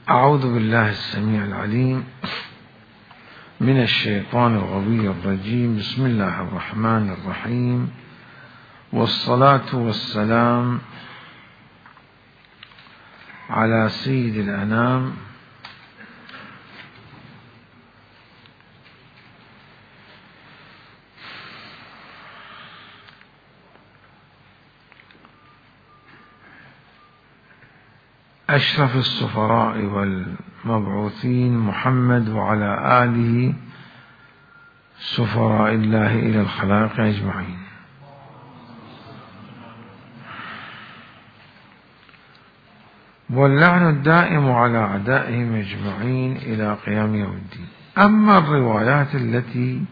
أعوذ بالله السميع العليم من الشيطان الغوي الرجيم. بسم الله الرحمن الرحيم، والصلاة والسلام على سيد الأنام أشرف السفراء والمبعوثين محمد وعلى آله سفراء الله إلى الخلائق أجمعين. واللعن الدائم على أعدائهم أجمعين إلى قيام يوم الدين. أما الروايات التي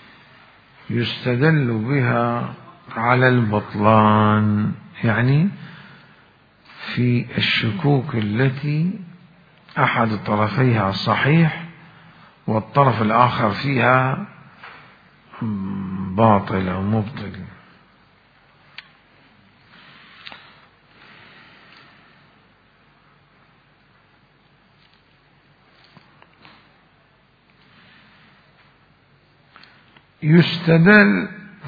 يستدل بها على البطلان، يعني في الشكوك التي أحد طرفيها صحيح والطرف الآخر فيها باطل أو مبطل، يستدل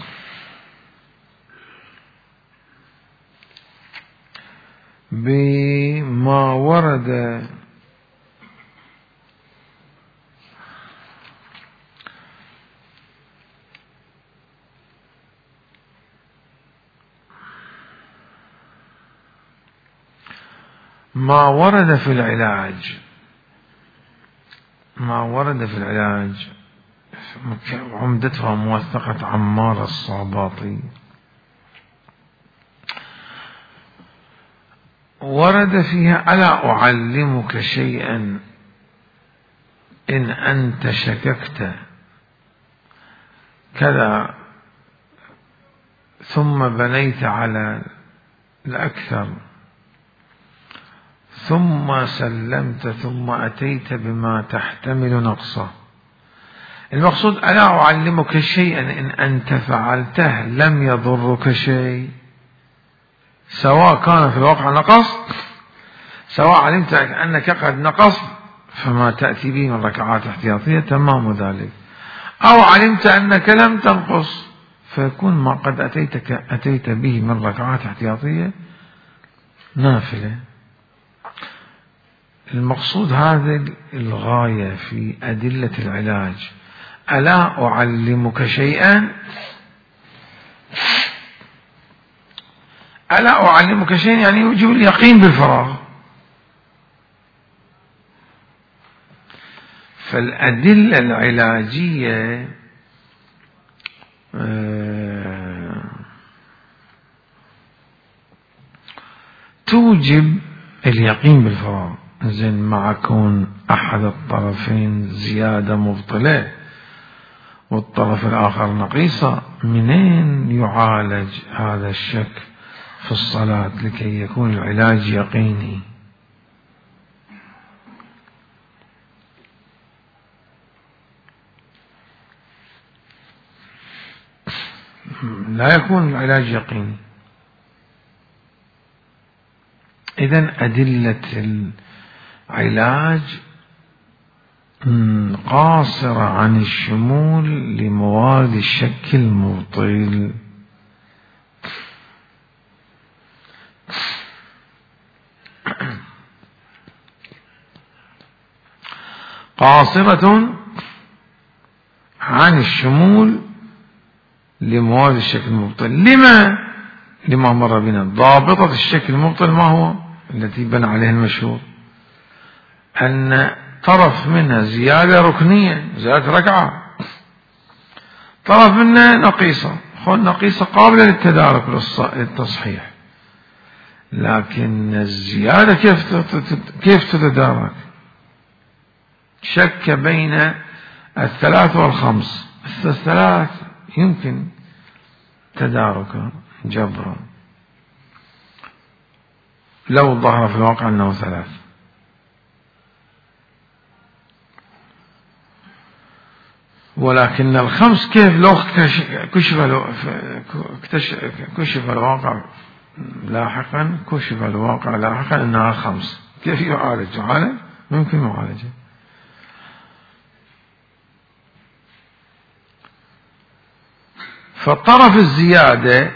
بما ورد في العلاج، عمدتها موثقة عمار الصاباطي. ورد فيها: ألا أعلمك شيئا إن أنت شككت كذا ثم بنيت على الأكثر ثم سلمت ثم أتيت بما تحتمل نقصه. المقصود: ألا أعلمك شيئا إن أنت فعلته لم يضرك شيء، سواء كان في الواقع نقص، سواء علمت أنك قد نقص فما تأتي به من ركعات احتياطية تمام ذلك، أو علمت أنك لم تنقص فيكون ما قد أتيت به من ركعات احتياطية نافلة. المقصود هذه الغاية في أدلة العلاج. ألا أعلمك شيئا، ألا أعلمك شيئا يعني يوجب اليقين بالفراغ. فالأدلة العلاجية توجب اليقين بالفراغ. زين، مع كون أحد الطرفين زيادة مبطلة والطرف الآخر نقيصة، منين يعالج هذا الشك في الصلاة لكي يكون العلاج يقيني؟ لا يكون العلاج يقيني. إذن أدلة العلاج قاصرة عن الشمول لموارد الشك المبطل. قاصرة عن الشمول لموارد الشك المبطل. لما مر بنا ضابطة الشك المبطل ما هو؟ التي بنى عليه المشهور أن طرف منها زيادة ركنية، زيادة ركعة، طرف منها نقيصة، نقيصة قابلة للتدارك للتصحيح، لكن الزيادة كيف تتدارك؟ شك بين الثلاث والخمس، الثلاث يمكن تداركه جبرا لو ظهر في الواقع أنه ثلاث. ولكن الخمس كيف لو كشف الواقع لاحقا أنها خمس، كيف يعالج؟ ممكن معالجة. فالطرف الزيادة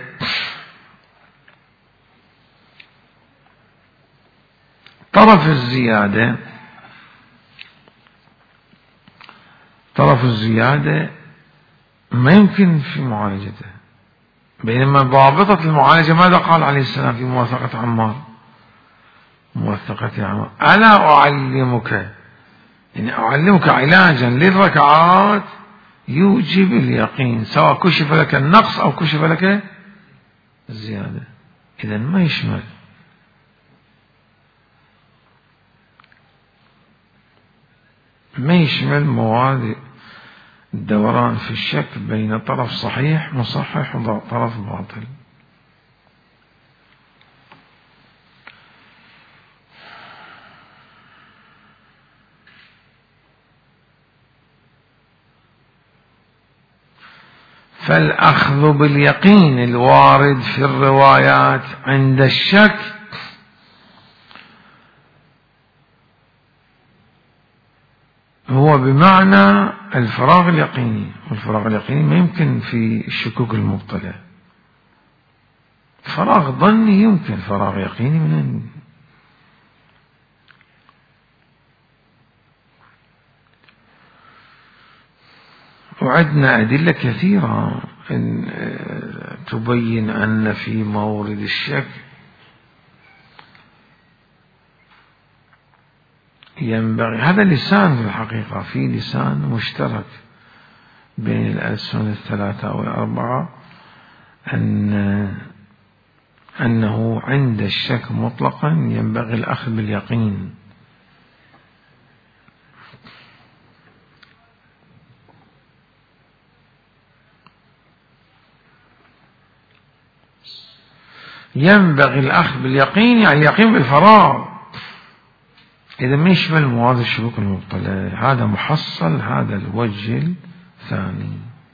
طرف الزيادة ما يمكن في معالجته، بينما ضابطة المعالجة ماذا قال عليه السلام في موثقة عمار؟ ألا أعلمك، يعني أعلمك علاجا للركعات يوجب اليقين، سواء كشف لك النقص أو كشف لك الزيادة. إذن ما يشمل مواد الدوران في الشك بين طرف صحيح مصحح وطرف باطل. فالأخذ باليقين الوارد في الروايات عند الشك هو بمعنى الفراغ اليقيني، والفراغ اليقيني ما يمكن في الشكوك المبطلة. فراغ ظني يمكن، فراغ يقيني من وعندنا أدلة كثيرة إن تبين أن في مورد الشك ينبغي، هذا لسان في الحقيقة، في لسان مشترك بين الألسن الثلاثة أو الأربعة، أنه عند الشك مطلقا ينبغي الأخذ باليقين. ينبغي الأخذ باليقين يعني اليقين بالفراغ، إذا ما يشمل مواد الشكوك المبطلة. هذا محصل، هذا الوجه الثاني.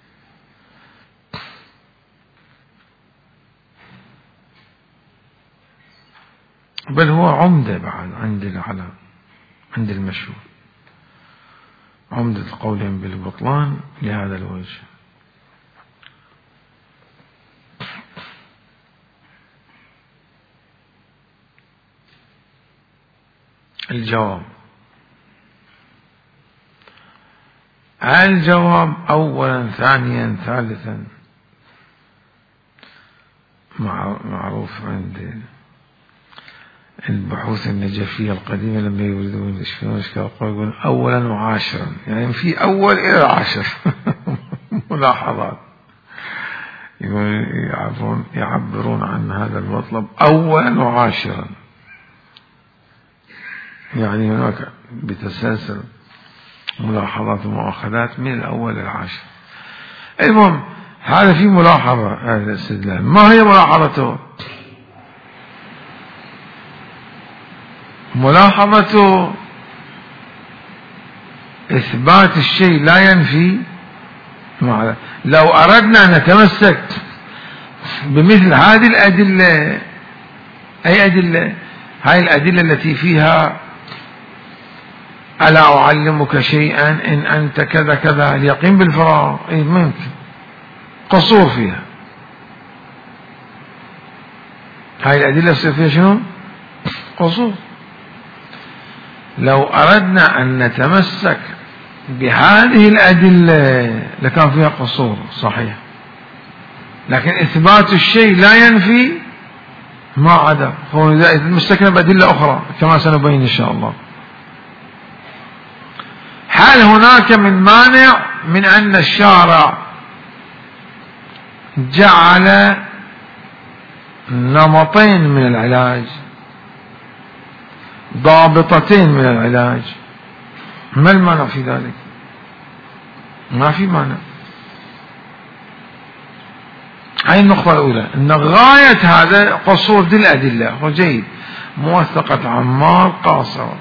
بل هو عمدة بعد عند المشهور، عمدة القولين بالبطلان لهذا الوجه. الجواب أولا ثانيا ثالثا معروف عند البحوث النجفية القديمة لما يريدون يشكلون يقولون أولا وعاشرا، يعني في أول إلى عاشر ملاحظات، يعبرون عن هذا المطلب أولا وعاشرا، يعني هناك بتسلسل ملاحظات ومؤاخذات من الأول إلى العاشر. المهم هذا في ملاحظة، هذا الاستدلال ما هي ملاحظته؟ ملاحظة إثبات الشيء لا ينفي معنى. لو أردنا أن نتمسك بمثل هذه الأدلة، أي أدلة؟ هاي الأدلة التي فيها ألا أعلمك شيئا إن أنت كذا كذا، اليقين بالفراغ، أي ممكن قصور فيها. هاي الأدلة يصير فيها شنو؟ قصور. لو أردنا أن نتمسك بهذه الأدلة لكان فيها قصور صحيح، لكن إثبات الشيء لا ينفي ما عدا، هو مستكنة بأدلة أخرى كما سنبين إن شاء الله. هل هناك من مانع من أن الشارع جعل نمطين من العلاج، ضابطتين من العلاج؟ ما المانع في ذلك؟ ما في مانع. هاي النقطة الأولى، أن غاية هذا قصور دي الأدلة، وجيد موثقة عمار قاصرة،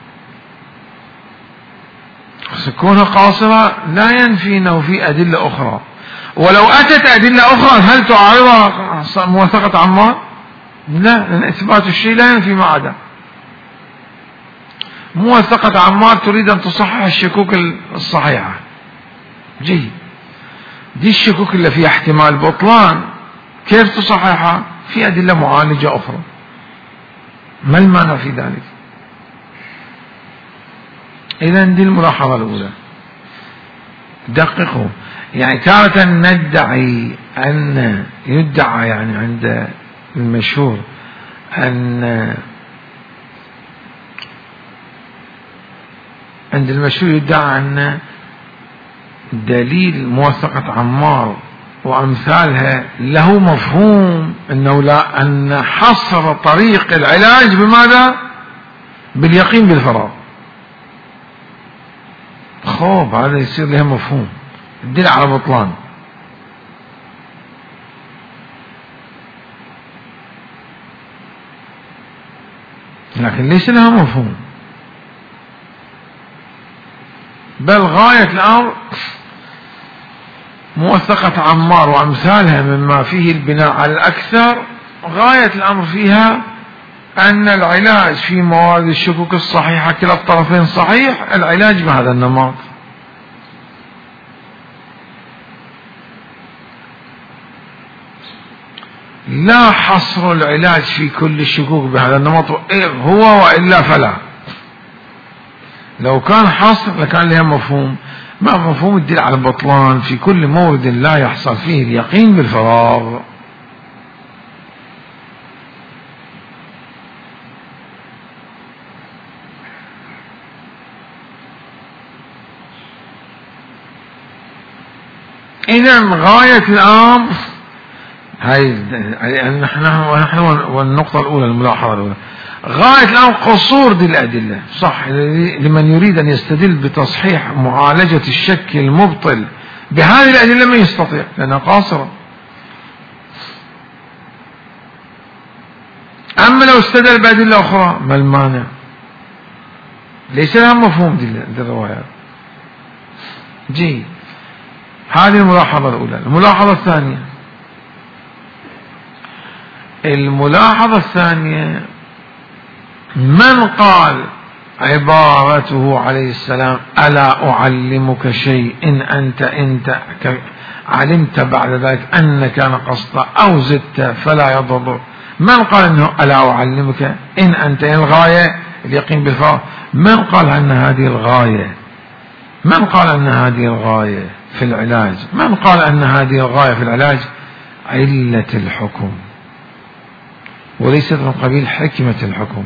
كونها قاصرة لا ينفي أنه في أدلة أخرى، ولو أتت أدلة أخرى هل تعارضها موثقة عمار؟ لا، لأن إثبات الشيء لا ينفي ما عدا. موثقة عمار تريد أن تصحح الشكوك الصحيحة. جيد، دي الشكوك اللي فيها احتمال بطلان كيف تصححها؟ في أدلة معالجة أخرى. ما المانع في ذلك؟ إذا دي الملاحظة الأولى. دققوا، يعني تارة ندعي أن يدعى يعني عند المشهور أن يدعى أن دليل موثقة عمار وأمثالها له مفهوم أنه لا، أن حصر طريق العلاج بماذا؟ باليقين بالفراغ. خوف هذا يصير له مفهوم الدل على بطلان. لكن ليس لها مفهوم، بل غاية الأمر موثقة عمار وأمثالها مما فيه البناء على الأكثر، غاية الأمر فيها أن العلاج في موارد الشكوك الصحيحة كلا الطرفين صحيح، العلاج بهذا النمط. لا حصر العلاج في كل الشكوك بهذا النمط هو، وإلا فلا. لو كان حصر لكان لها مفهوم، ما مفهوم الدل على البطلان في كل مورد لا يحصل فيه اليقين بالفراغ. إذا غاية الأمر هاي نحن والنقطة الأولى الملاحظة الأولى، غاية الأمر قصور دي الأدلة صح لمن يريد أن يستدل بتصحيح معالجة الشك المبطل بهذه الأدلة ما يستطيع لأنها قاصرة. أما لو استدل بأدلة أخرى ما المانع؟ ليس لها مفهوم دي الروايات. جيد، هذه الملاحظة الأولى. الملاحظة الثانية من قال عبارته عليه السلام ألا أعلمك شيء إن أنت علمت بعد ذلك أن كان قصدا أو زدت فلا يضر. من قال أنه ألا أعلمك إن أنت الغاية اليقين بالفراغ؟ من قال أن هذه الغاية؟ من قال أن هذه الغاية في العلاج؟ من قال أن هذه الغاية في العلاج علة الحكم وليست من قبيل حكمة الحكم؟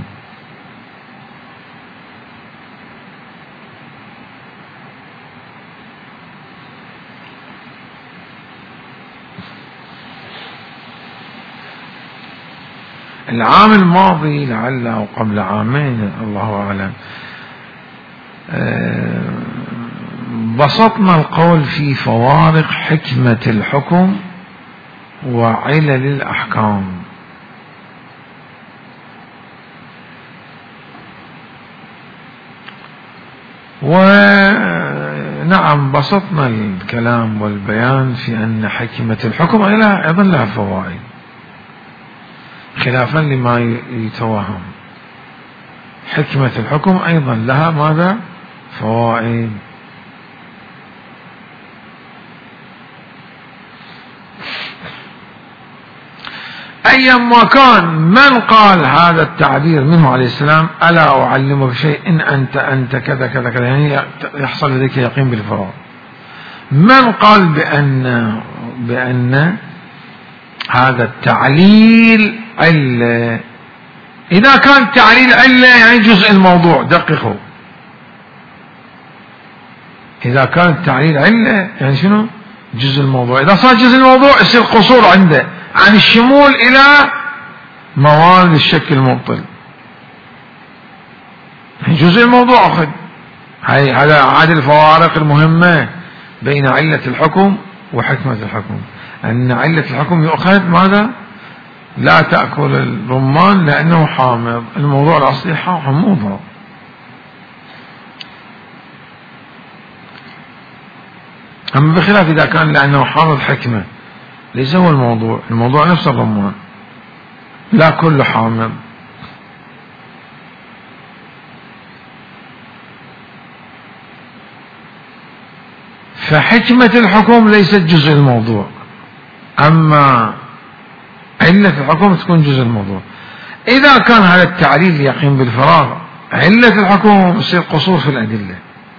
العام الماضي لعل أو قبل عامين الله أعلم بسطنا القول في فوارق حكمة الحكم وعلل الأحكام. ونعم بسطنا الكلام والبيان في أن حكمة الحكم أيضا لها فوائد خلافا لما يتوهم. حكمة الحكم أيضا لها ماذا؟ فوائد. أيما كان من قال هذا التعبير منه عليه السلام ألا أعلمك شيء إن أنت كذا كذا كذا، يعني يحصل لديك يقين بالفراغ. من قال بأن هذا التعليل علة؟ إذا كان التعليل علة يعني جزء الموضوع. دققوا، إذا كان التعليل علة يعني شنو؟ جزء الموضوع. إذا صار جزء الموضوع يصير قصور عنده عن الشمول إلى موارد الشك المبطل. جزء الموضوع أخذ. هذا عاد الفوارق المهمة بين علة الحكم وحكمة الحكم. أن علة الحكم يؤخذ ماذا؟ لا تأكل الرمان لأنه حامض، الموضوع الأصلي حموضة. أما بخلاف إذا كان لأنه حامض حكمة، ليس هو الموضوع نفس الرمان، لا كل حامض. فحكمة الحكم ليست جزء الموضوع، أما علة الحكم تكون جزء الموضوع. إذا كان هذا التعليل يقين بالفراغ علة الحكم يصير قصور في الأدلة،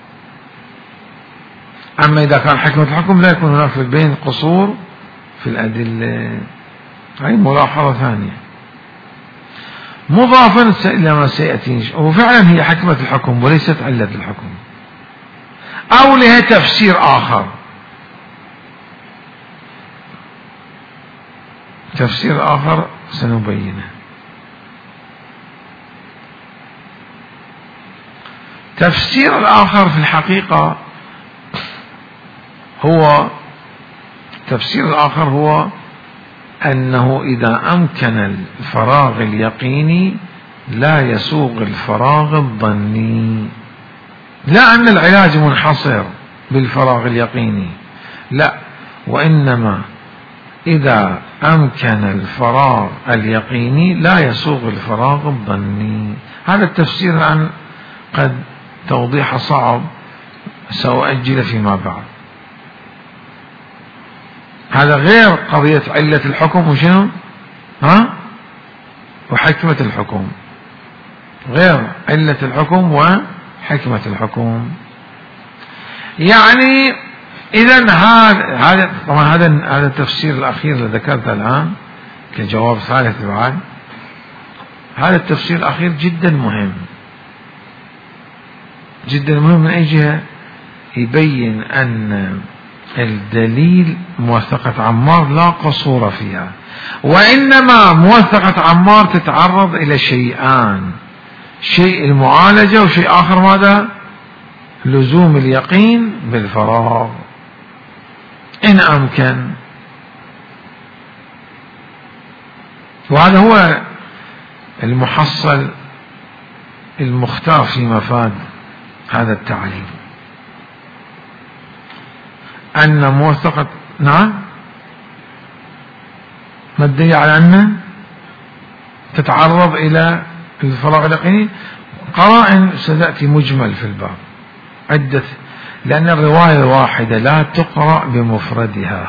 أما إذا كان حكمة الحكم لا يكون هناك في البين قصور في الأدلة. هذه ملاحظة ثانية مضافا إلى ما سيأتي، وفعلا هي حكمة الحكم وليست علة الحكم، أو لها تفسير آخر. تفسير آخر سنبينه. تفسير الآخر في الحقيقة هو تفسير الآخر هو أنه إذا أمكن الفراغ اليقيني لا يسوغ الفراغ الظني، لا أن العلاج منحصر بالفراغ اليقيني، لا، وإنما إذا أمكن الفراغ اليقيني لا يسوغ الفراغ الظني. هذا التفسير عن قد توضيح صعب سأؤجل فيما بعد. هذا غير قضية علة الحكم وشنو وحكمة الحكم، غير علة الحكم وحكمة الحكم. يعني إذن هذا طبعا هذا التفسير الأخير اللي ذكرته الآن كجواب ثالث بعد، هذا التفسير الأخير جدا مهم، جدا مهم. من أي جهة؟ يبين أن الدليل موثقة عمار لا قصور فيها، وإنما موثقة عمار تتعرض إلى شيئان: شيء المعالجة، وشيء آخر ماذا؟ لزوم اليقين بالفراغ إن أمكن. وهذا هو المحصل المختار في مفاد هذا التعليل، أن موثقة نعم ما الدليل على أن تتعرض إلى الفراغ اليقيني؟ قرائن ستأتي مجمل في الباب عدة، لأن الرواية الواحدة لا تقرأ بمفردها.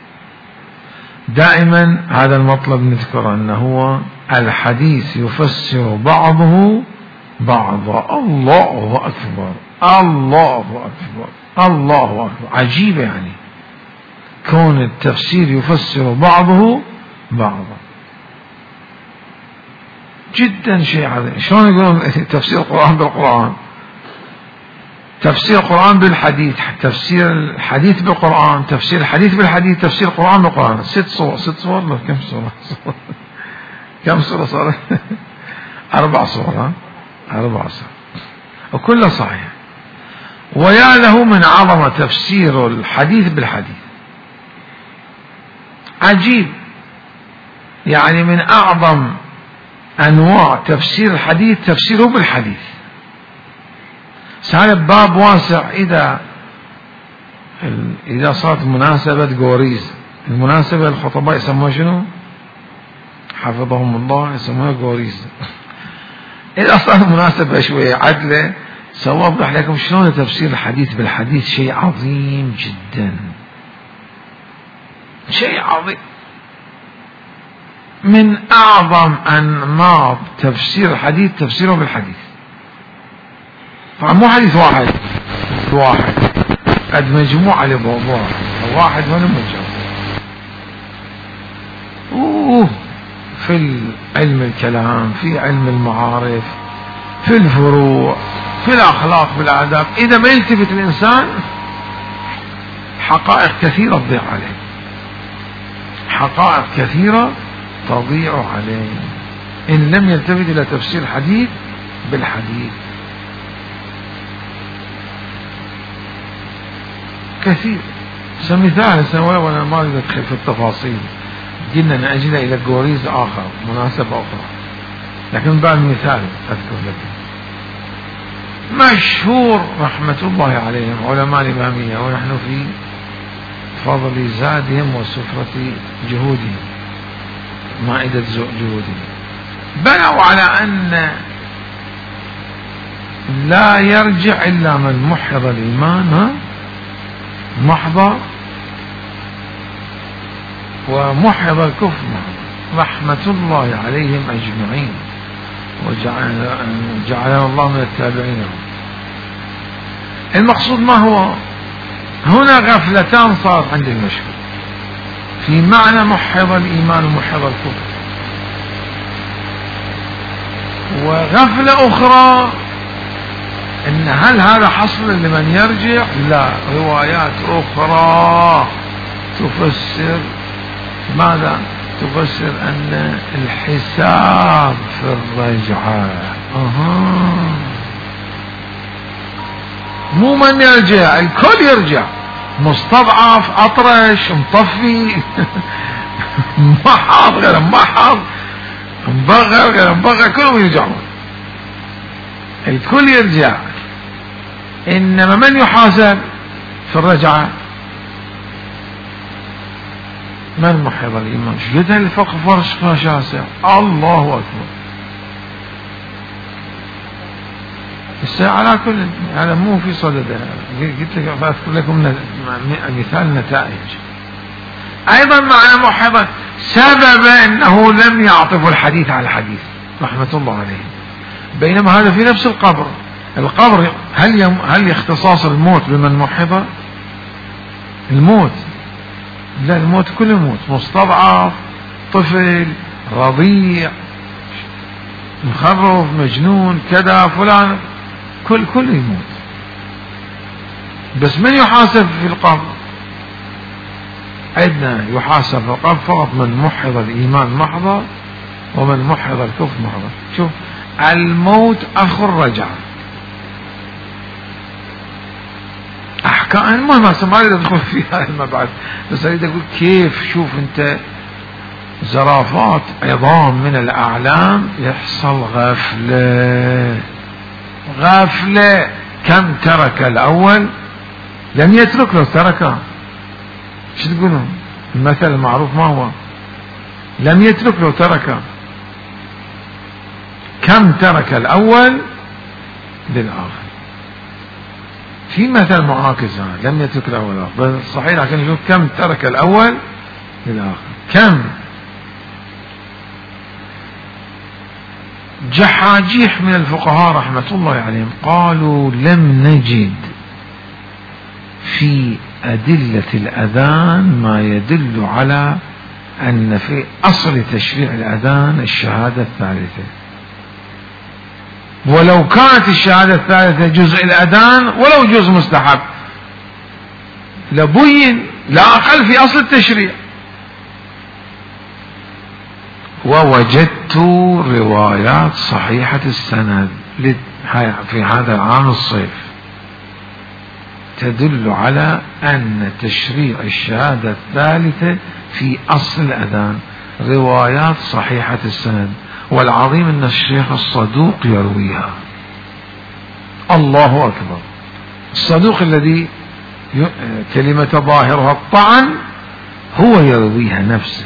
دائما هذا المطلب نذكر أنه هو الحديث يفسر بعضه بعضا. الله أكبر، الله أكبر، الله أكبر، عجيب. يعني كون التفسير يفسر بعضه بعضا جدا شيء عظيم. شلون يقولون تفسير القرآن بالقرآن؟ تفسير القرآن بالحديث، تفسير الحديث بالقرآن، تفسير الحديث بالحديث، تفسير القرآن بالقرآن. 6 صور، 6 صور، كم صورة؟ كم صورة صار؟ 4 صور، 4 صور، وكله صحيح. ويا له من عظمة تفسير الحديث بالحديث، عجيب. يعني من أعظم أنواع تفسير الحديث تفسيره بالحديث. هذا باب واسع. إذا صارت مناسبة قوريز، المناسبة الخطباء يسموها شنو؟ حفظهم الله يسموها قوريز. إذا صارت مناسبة شوية عدلة سأوضح لكم شلون تفسير الحديث بالحديث. شيء عظيم جدا، شيء عظيم. من أعظم أنماط تفسير الحديث تفسيره بالحديث. طبعا مو حديث واحد، قد مجموعة لموضوع واحد ولا مجموعة. في علم الكلام، في علم المعارف، في الفروع، في الأخلاق، في الآداب، إذا ما يلتفت الإنسان حقائق كثيرة تضيع عليه، حقائق كثيرة تضيع عليه إن لم يلتفت إلى تفسير الحديث بالحديث. كثير. مثال سواء وأنا ما أريد أدخل في التفاصيل، قلنا نأجل إلى قوريز آخر، مناسبة أخرى، لكن بعد مثال أذكر لكم. مشهور رحمة الله عليهم علماء الإمامية، ونحن في فضل زادهم وسفرة جهودهم، مائدة جهودهم، بنوا على أن لا يرجع إلا من محض الإيمان محضة ومحض الكفر محضة، رحمة الله عليهم أجمعين، وجعلنا الله من التابعين. المقصود ما هو؟ هنا غفلتان صارت عند المشهور في معنى محض الإيمان ومحض الكفر، وغفلة أخرى إن هل هذا حصل لمن يرجع؟ لا، روايات أخرى تفسر ماذا؟ تفسر أن الحساب في الرجعة. مو من يرجع، الكل يرجع، مستضعف، أطرش، مطفي محض غير محض، مبغر غير مبغر، كلهم يرجعون، الكل يرجع. إنما من يحاسب في الرجعة؟ من محض الإيمان. شجدها الفقه فرش شاسع، الله أكبر. الساعة على كل هذا مو في صددها، قلت لك أذكر لكم مثال نتائج. أيضا معنى محض سبب أنه لم يعطف الحديث على الحديث رحمة الله عليه، بينما هذا في نفس القبر. القبر هل اختصاص الموت بمن محض؟ الموت لا، الموت كل الموت، مستضعف، طفل، رضيع، مخرف، مجنون، كذا، فلان، كل يموت. بس من يحاسب في القبر؟ عندنا يحاسب في القبر فقط من محض الإيمان محضة ومن محض الكفر محضة. شوف، الموت أخو الرجعة. أحكام المهم ما أريد أدخل فيها المبعث، بس أريد أقول كيف. شوف أنت زرافات عظام من الأعلام يحصل غفلة. كم ترك الأول لم يترك لو تركه. شو تقولون؟ المثل المعروف ما هو؟ لم يترك لو تركه. كم ترك الأول للآخر. في مثل معاكس هذا، لم يترك الأول للآخر، بس صحيح لكن نشوف كم ترك الأول للآخر. كم جحاجيح من الفقهاء رحمة الله عليهم قالوا لم نجد في أدلة الأذان ما يدل على أن في أصل تشريع الأذان الشهادة الثالثة، ولو كانت الشهادة الثالثة جزء الأذان ولو جزء مستحب لبين لا أقل في أصل التشريع. ووجدت روايات صحيحة السند في هذا العام الصيف تدل على أن تشريع الشهادة الثالثة في أصل الأذان، روايات صحيحة السند، والعظيم أن الشيخ الصدوق يرويها. الله أكبر. الصدوق الذي كلمة ظاهرها الطعن هو يرويها نفسه.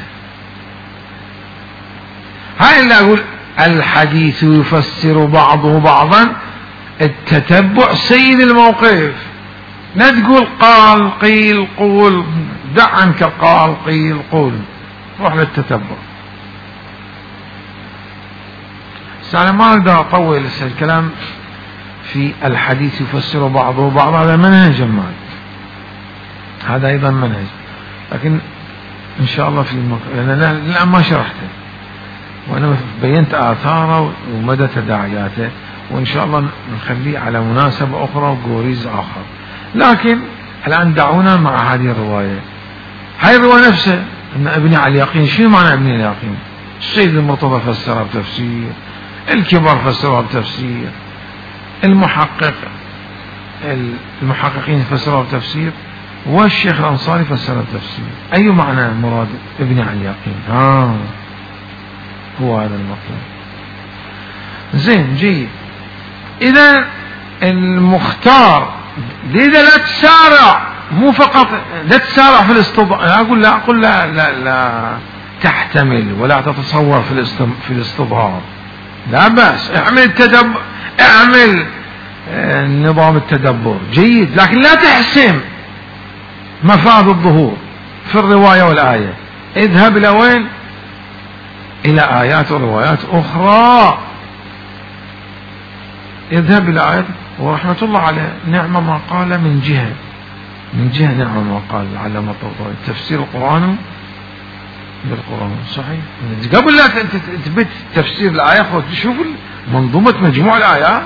هاي اللي أقول الحديث يفسر بعضه بعضا، التتبع سيد الموقف. لا تقول قال قيل قول، دع عنك قال قيل قول، روح للتتبع. أنا ما أقدر أطول الكلام في الحديث يفسر بعضه بعضا، هذا منهج جمال، هذا أيضا منهج، لكن إن شاء الله في لا ما شرحته، وأنا بينت آثاره ومدى تداعياته، وإن شاء الله نخليه على مناسبة أخرى وقوريز آخر. لكن الآن دعونا مع هذه الرواية. هاي الرواية نفسها أن ابن على اليقين. شنو معنى ابن اليقين؟ السيد المرتضى فسرها بتفسير، الكبار فسروها بتفسير، المحققين فسروها بتفسير، والشيخ الأنصاري فسرها بتفسير. أي معنى مراد ابن على اليقين؟ هو هذا المطلب. زين، جيد. إذا المختار، لذا لا تسارع، مو فقط لا تسارع في الاستضعاف. أقول لا تحتمل ولا تتصور في الاستظهار، لا بأس، اعمل نظام التدبر جيد، لكن لا تحسم. مفاد الظهور في الرواية والآية. اذهب إلى وين؟ إلى آيات وروايات أخرى. اذهب إلى آيات، ورحمة الله عليه نعم ما قال من جهة نعم ما قال على مطلوب تفسير القرآن بالقرآن صحيح. قبل لا تثبت تفسير الآية تشوف منظومة مجموع الآيات.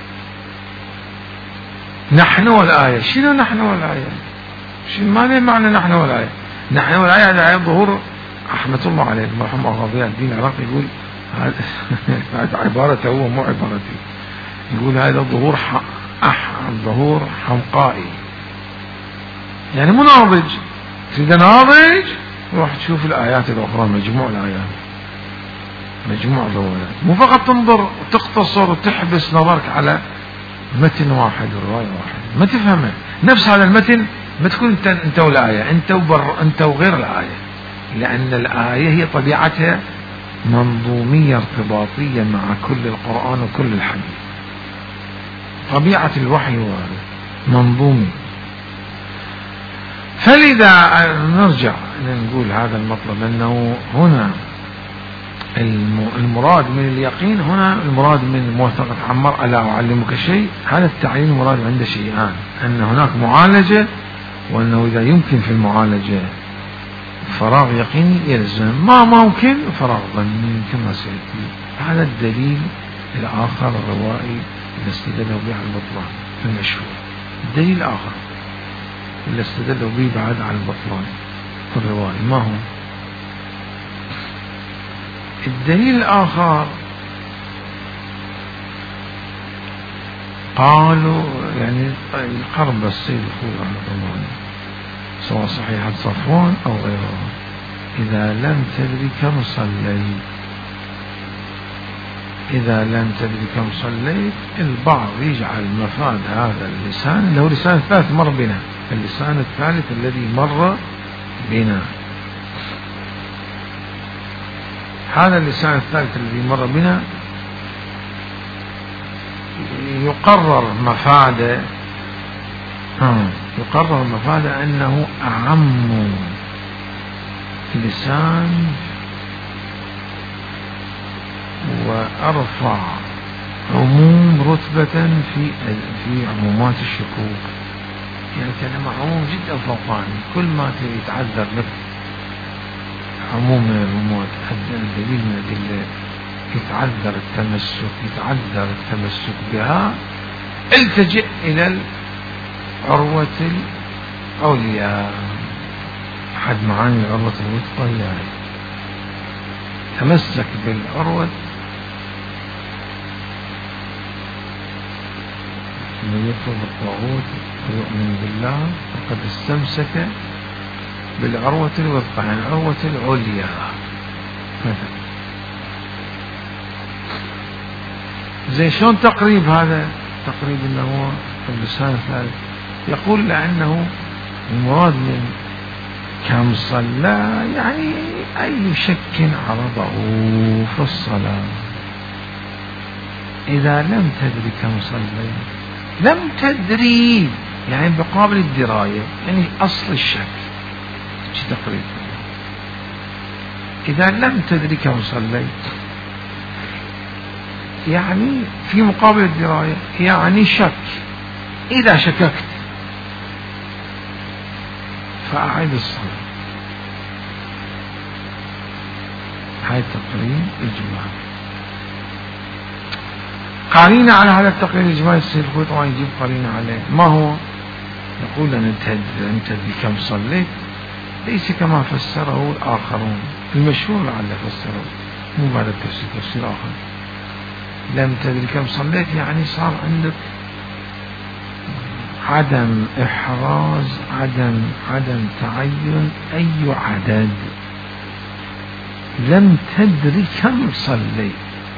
نحن والآية، شنو نحن والآية؟ ما معنى نحن والآية؟ نحن والآية هذا ظهور رحمة الله عليه المرحوم ضياء الدين العراقي يقول هذا عبارته هو مو عبارتي، يقول هذا ظهور حمقائي، يعني مو ناضج. إذا ناضج روح تشوف الآيات الأخرى، مجموع الآيات مجموع الروايات، مو فقط تنظر وتقتصر وتحبس نظرك على متن واحد ورواية واحد ما تفهمه. نفس هذا المتن ما تكون انت والآية، انت وغير الآية، لأن الآية هي طبيعتها منظومية ارتباطية مع كل القرآن وكل الحديث. طبيعة الوحي هو منظومي. فلذا نرجع نقول هذا المطلب أنه هنا المراد من اليقين، هنا المراد من موثقة عمار ألا أعلمك شيء. هذا التعليم المراد عنده شيئان، أن هناك معالجة، وأنه إذا يمكن في المعالجة فراغ يقيني يلزم، ما ممكن فراغ ظني كما سيأتي. هذا الدليل الآخر الروائي اللي استدلوا به على البطلان في المشهور. الدليل الآخر اللي استدلوا به بعد على البطلان في الروائي ما هو؟ الدليل الآخر قالوا يعني القرب السيد الخوي رحمه الله سواء صحيحة صفوان أو غيره، إذا لم تدري كم صليت، إذا لم تدري كم صليت، البعض يجعل مفاد هذا اللسان اللي هو اللسان الثالث مر بنا، اللسان الثالث الذي مر بنا، هذا اللسان الثالث الذي مر بنا يقرر مفاده أنه أعم لسان وأرفع عموم رتبة في عمومات الشكوك. يعني كلمة عموم جدا فوقاني، كل ما يتعذر لك عموم من العمومات الدليل من الأدلة يتعذر التمسك بها، التجئ إلى العروة العليا. أحد معاني العروة الوثقى هي تمسك بالعروة، من يكفر بالطاغوت ويؤمن بالله فقد استمسك بالعروة الوثقى، يعني العروة العليا مثلا. زي شلون تقريب هذا؟ تقريب انه هو اللسان الثالث. يقول لأنه المراد من كم صلى يعني أي شك عرضه في الصلاة. إذا لم تدري كم صليت، لم تدري يعني بقابل الدراية، يعني أصل الشك تقريبا. إذا لم تدري كم صليت يعني في مقابل الدراية، يعني شك. إذا شككت فأعيد الصلاة. هاي التقرير إجماعي. قارينا على هذا التقرير الإجماعي السيد الخوي طبعا يجيب قارينا عليه. ما هو؟ يقول أن أنت بكم صليت ليس كما فسره الآخرون، المشهور لعل فسره مو بعد التفسير، تفسير آخر. لم تدري كم صليت يعني صار عندك عدم إحراز، عدم تعين أي عدد. لم تدري كم صليت،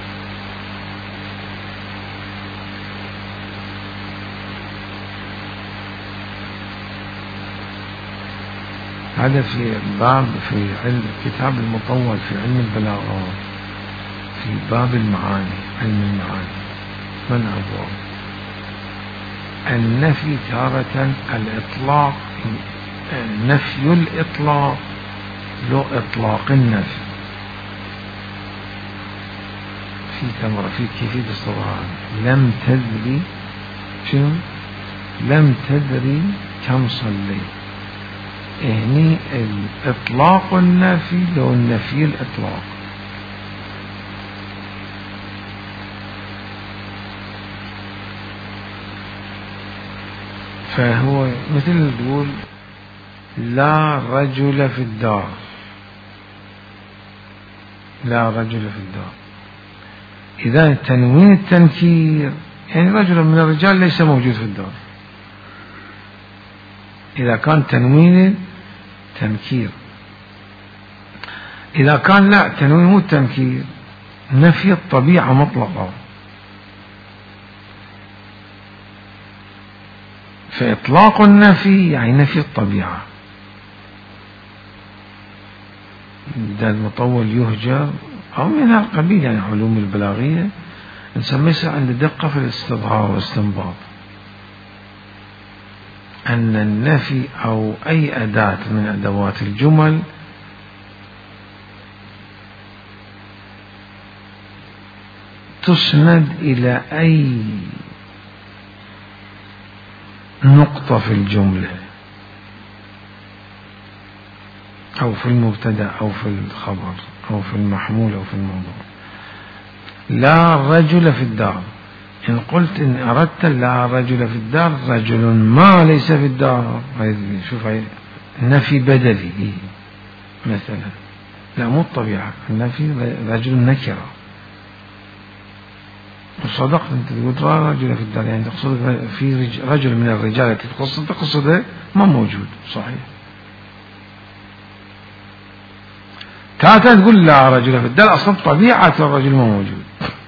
هذا في باب في علم كتاب المطول في علم البلاغة، في باب المعاني، علم المعاني من أبواب النفي تارة الإطلاق نفي الإطلاق له إطلاق النفي. في تمرة في كيفية الصورة لم تدري شنو؟ لم تدري كم صليت. هني الإطلاق النفي له النفي الإطلاق. فهو مثل تقول لا رجل في الدار، لا رجل في الدار. إذا تنوين التنكير يعني رجل من الرجال ليس موجود في الدار. إذا كان تنوين تنكير. إذا كان لا تنوين مو تنكير، نفي الطبيعة مطلقة. فإطلاق النفي يعني نفي الطبيعة. ده المطول يهجر أو من هالقبيل، يعني علوم البلاغية نسميها عند دقة في الاستظهار والاستنباط، أن النفي أو أي أداة من أدوات الجمل تسند إلى أي نقطة في الجملة أو في المبتدأ أو في الخبر أو في المحمول أو في الموضوع. لا رجل في الدار، إن قلت إن أردت لا رجل في الدار، رجل ما ليس في الدار، شوف نفي بدلي مثلا، لا مو الطبيعة، النفي رجل نكرة. وصدقت أنت تقول لا رجل في الدار، يعني تقصد في رجل من الرجال تقصده ما موجود، صحيح. تقول لا رجل في الدار، أصلا طبيعة الرجل ما موجود.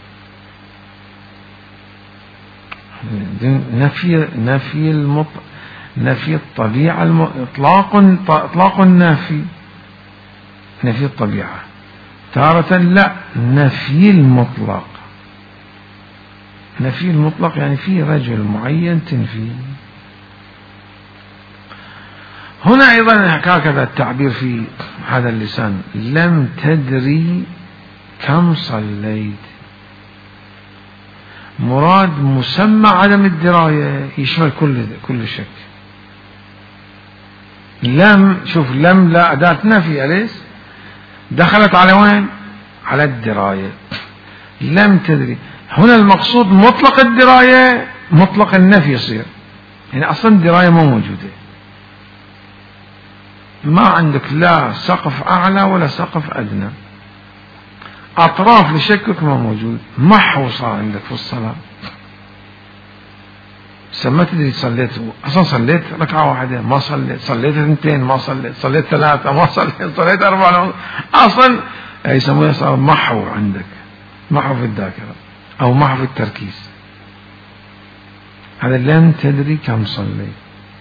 نفي الطبيعة إطلاق النافي نفي الطبيعة. تارة لا نفي المطلق. نفي المطلق يعني في رجل معين تنفي. هنا أيضا هكذا التعبير في هذا اللسان، لم تدري كم صليت. مراد مسمى عدم الدراية يشمل كل شك. لم، شوف لم لا أداة نفي، أليس دخلت على وين؟ على الدراية. لم تدري هنا المقصود مطلق الدراية، مطلق النفي يصير، يعني أصلا الدراية مو موجودة، ما عندك لا سقف أعلى ولا سقف أدنى، أطراف لشكك ما موجود، محو صار عندك في الصلاة. ما تدري صليت، أصلا صليت ركعة واحدة ما صليت، صليت اثنتين ما صليت، صليت ثلاثة ما صليت، صليت أربعة، أصلا يسموها صار محو عندك، محو في الذاكرة أو محو في التركيز. هذا لم تدري كم صليت.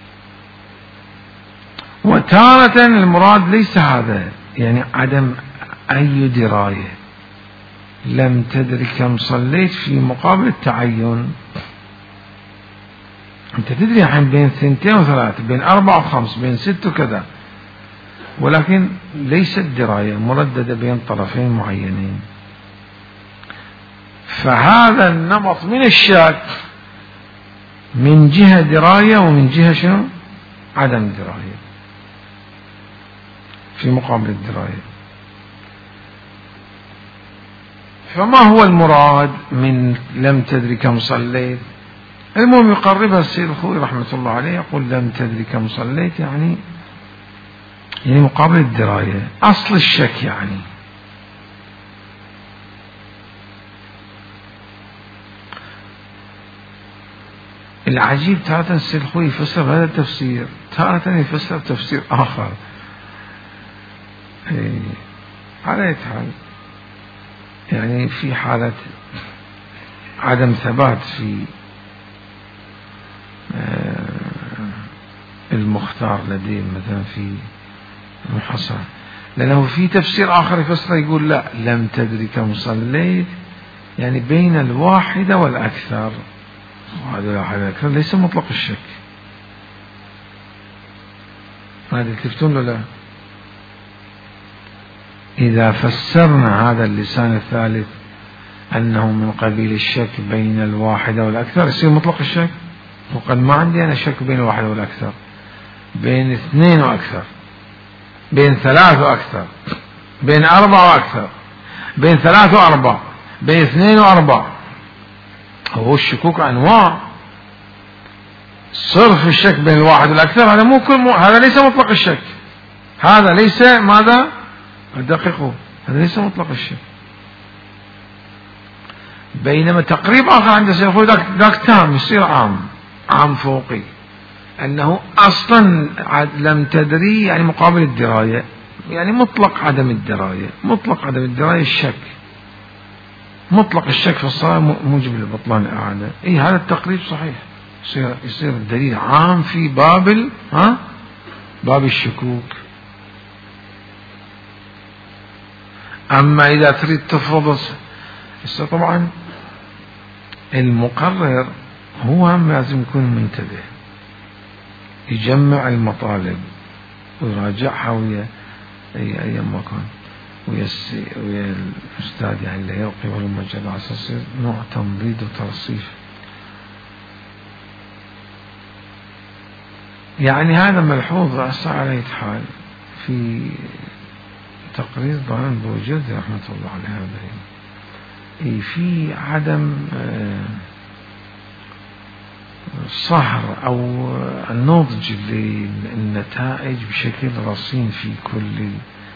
وتارة المراد ليس هذا، يعني عدم أي دراية. لم تدري كم صليت في مقابل التعين. أنت تدري الحين بين 2 و3، بين 4 و5، بين 6 وكذا، ولكن ليست دراية مرددة بين طرفين معينين. فهذا النمط من الشك من جهة دراية ومن جهة شنو؟ عدم دراية في مقابل الدراية. فما هو المراد من لم تدري كم صليت؟ المهم يقربها السيد الخوئي رحمة الله عليه، يقول لم تدري كم صليت يعني مقابل الدراية، أصل الشك يعني. العجيب تارة السيد الخوئي يفسر هذا التفسير، تارة يفسر تفسير آخر. على أي حال يعني في حالة عدم ثبات في المختار لديه مثلا في المحصر، لأنه في تفسير آخر يفسر يقول لا لم تدري كم صليت يعني بين الواحدة والأكثر، وهذا الواحد والأكثر ليس مطلق الشك، هذا تفتون ولا؟ إذا فسرنا هذا اللسان الثالث أنه من قبيل الشك بين الواحدة والأكثر، يصير مطلق الشك. وقد ما عندي أنا شك بين الواحدة والأكثر، بين 2 وأكثر، بين 3 وأكثر، بين 4 وأكثر، بين 3 و4، بين 2 و4. هو الشكوك أنواع. صرف الشك بين الواحد والأكثر هذا هذا ليس مطلق الشك. هذا ليس ماذا؟ دققوا، هذا ليس مطلق الشك. بينما تقريب آخر عند الشيخ ذاك تام، يصير عام فوقي، أنه أصلا لم تدري يعني مقابل الدراية، يعني مطلق عدم الدراية. مطلق عدم الدراية الشك، مطلق الشك في الصلاة موجب لبطلان الإعادة. هذا التقريب صحيح، يصير الدليل عام في باب الشكوك. أما إذا تريد تفرض، طبعا المقرر هو هم لازم يكون منتبه، يجمع المطالب ويراجعها ويا أي مكان ويا الأستاذ يعني اللي يلقي له المجال، على أساس نوع تمضيد وترصيف. يعني هذا ملحوظ على حال في تقرير ضمان بوجود رحمة الله عليه. هذا في عدم صهر أو النضج للنتائج بشكل رصين في كل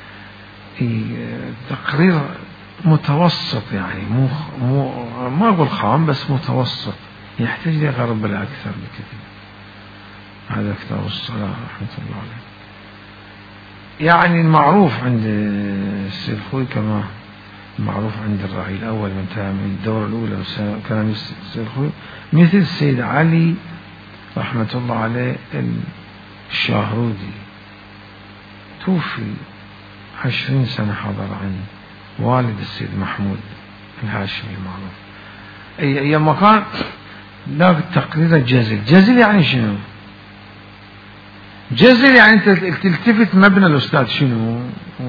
تقرير متوسط، يعني ما أقول خام بس متوسط، يحتاج لغرب الأكثر بكثير. هذا كتاب الصلاة رحمة الله عليه. يعني المعروف عند السيد الخوي كما معروف عند الرعي الأول من الدورة الأولى كلام السيد الخوي، مثل السيد علي رحمة الله عليه الشاهرودي، توفي 20 سنة حضر عن والد السيد محمود الهاشمي المعروف. أي مكان لا التقرير الجزل يعني شنو؟ جزل يعني أنت تلتفت مبنى الأستاذ شنو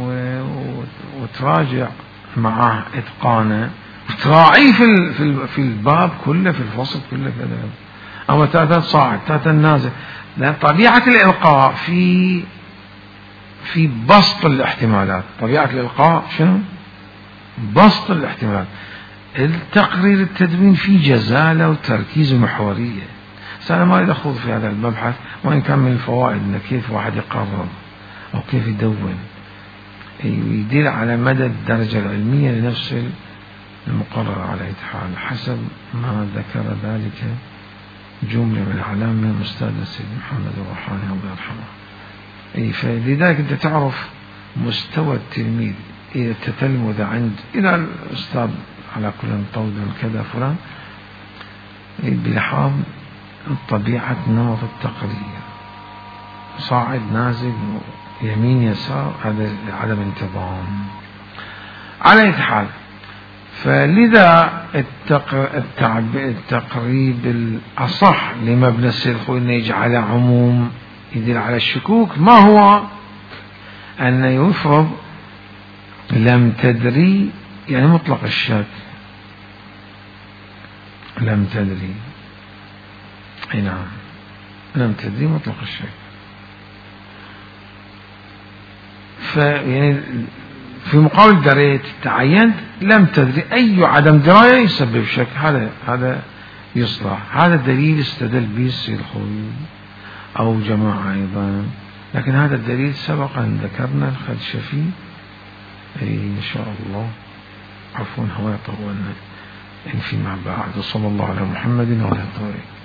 وتراجع معه إتقانه وتراعيه في الباب كله، في الفصل كله كذا. أما تاتا صاعد تاتا نازل، لأن طبيعة الإلقاء في بسط الاحتمالات. طبيعة الإلقاء شنو؟ بسط الاحتمالات. التقرير التدوين فيه جزالة وتركيز ومحورية. أنا ما أريد أخوض في هذا المبحث، وإن كان من الفوائد أن كيف واحد يقرر أو كيف يدون يدل على مدى الدرجة العلمية لنفس المقرر على حال، حسب ما ذكر ذلك جملة من الأعلام من الأستاذ السيد محمد الروحاني الله يرحمه. فلذلك أنت تعرف مستوى التلميذ إذا تتلمذ عند إلى الأستاذ على كل طود كذا فلان بلحاظ طبيعة نمط التقرير، صاعد نازل يمين يسار، هذا عدم انتظام على حال. فلذا التقريب الأصح لمبنى السيد الخوي أن يجعل عموم يدل على الشكوك، ما هو أن يفرض لم تدري، يعني مطلق الشك لم تدري. نعم لم تدري مطلق الشك. يعني في مقابل دريت تعينت لم تدري، أي عدم دراية يسبب شك، هذا يصلح. هذا دليل استدل به السيد الخوي أو جماعة أيضا، لكن هذا الدليل سبق أن ذكرنا الخدشفي إن شاء الله. عفوا هو يطولنا فيما بعد. صلى الله على محمد وعلى آله.